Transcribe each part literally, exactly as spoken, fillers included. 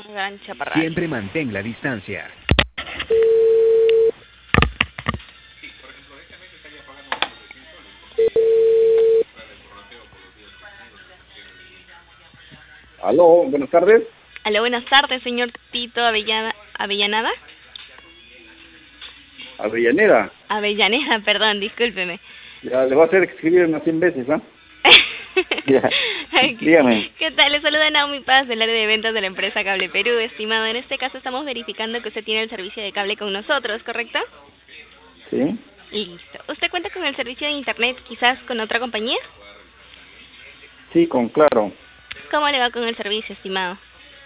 Gran chaparral. Siempre mantén la distancia. Aló, buenas tardes. Aló, buenas tardes, señor Tito Avellana, Avellanada. Avellaneda. Avellaneda, perdón, discúlpeme. Ya, le voy a hacer escribir unas cien veces, ¿ah? Ya. Dígame. ¿Qué tal? Le saluda Naomi Paz del área de ventas de la empresa Cable Perú. Estimado, en este caso estamos verificando que usted tiene el servicio de cable con nosotros, ¿correcto? Sí. Listo. ¿Usted cuenta con el servicio de internet quizás con otra compañía? Sí, con claro. ¿Cómo le va con el servicio, estimado?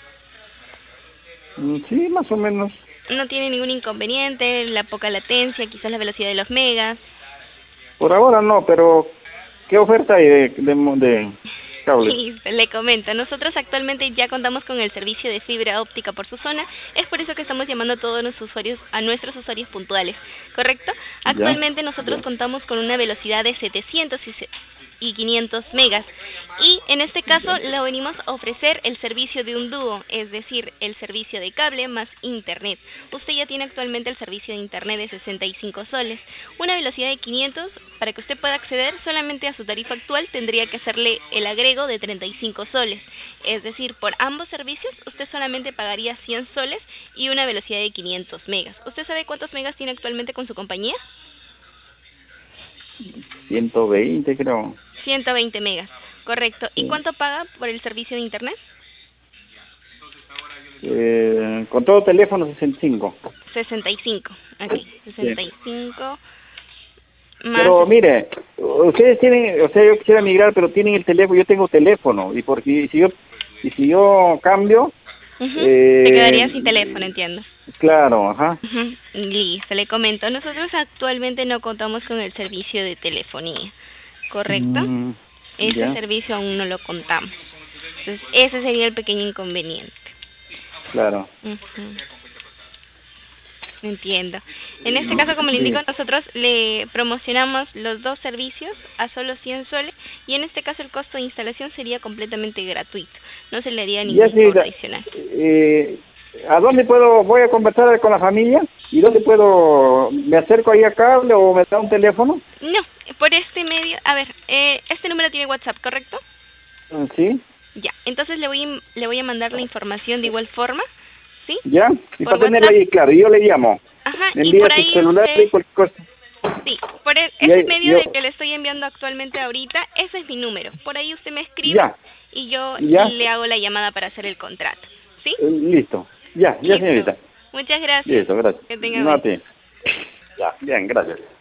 Mm, Sí, más o menos. ¿No tiene ningún inconveniente? ¿La poca latencia? ¿Quizás la velocidad de los megas? Por ahora no, pero ¿qué oferta hay de, de, de cable? Listo, le comento. Nosotros actualmente ya contamos con el servicio de fibra óptica por su zona. Es por eso que estamos llamando a todos nuestros usuarios, a nuestros usuarios puntuales, ¿correcto? Actualmente nosotros ya. contamos con una velocidad de setecientos y se- y quinientos megas. Y en este caso le venimos a ofrecer el servicio de un dúo, es decir, el servicio de cable más internet. Usted ya tiene actualmente el servicio de internet de sesenta y cinco soles. Una velocidad de quinientos, para que usted pueda acceder solamente a su tarifa actual, tendría que hacerle el agrego de treinta y cinco soles. Es decir, por ambos servicios usted solamente pagaría cien soles y una velocidad de quinientos megas. ¿Usted sabe cuántos megas tiene actualmente con su compañía? ciento veinte creo. ciento veinte megas, correcto. ¿Y Sí. cuánto paga por el servicio de internet? Eh, con todo teléfono sesenta y cinco. sesenta y cinco, ok, sesenta y cinco más... Pero mire, ustedes tienen, o sea, yo quisiera migrar, pero tienen el teléfono, yo tengo teléfono, y porque y si yo y si yo cambio, Ujú, eh, te quedaría sin teléfono, entiendo. Claro, ajá. Ujú, listo, le comento. Nosotros actualmente no contamos con el servicio de telefonía, ¿correcto? Mm, Ese ya. servicio aún no lo contamos. Entonces, ese sería el pequeño inconveniente. Claro. Ujú. Entiendo. En este caso, como le indico, Sí. nosotros le promocionamos los dos servicios a solo cien soles y en este caso el costo de instalación sería completamente gratuito. No se le haría ningún Ya sí, costo la- adicional. eh, ¿a dónde puedo, voy a conversar con la familia? ¿Y dónde puedo, me acerco ahí a cable o me da un teléfono? No, por este medio, a ver, eh, este número tiene WhatsApp, ¿correcto? Mm, ¿Sí? Ya, entonces le voy, le voy a mandar la información de igual forma, ¿sí? ¿Ya? Y Por para tenerlo WhatsApp. ahí claro, y yo le llamo. Ajá, Me y envía por su ahí celular usted... y cualquier cosa. Sí, por el- Y ese ahí, medio yo, de que le estoy enviando actualmente ahorita, ese es mi número. Por ahí usted me escribe ya, y yo ya, le hago la llamada para hacer el contrato, ¿sí? eh, listo. Ya, ya Listo. señorita. Muchas gracias. Listo, gracias. Que tenga No a buen ti. Ya, bien, gracias.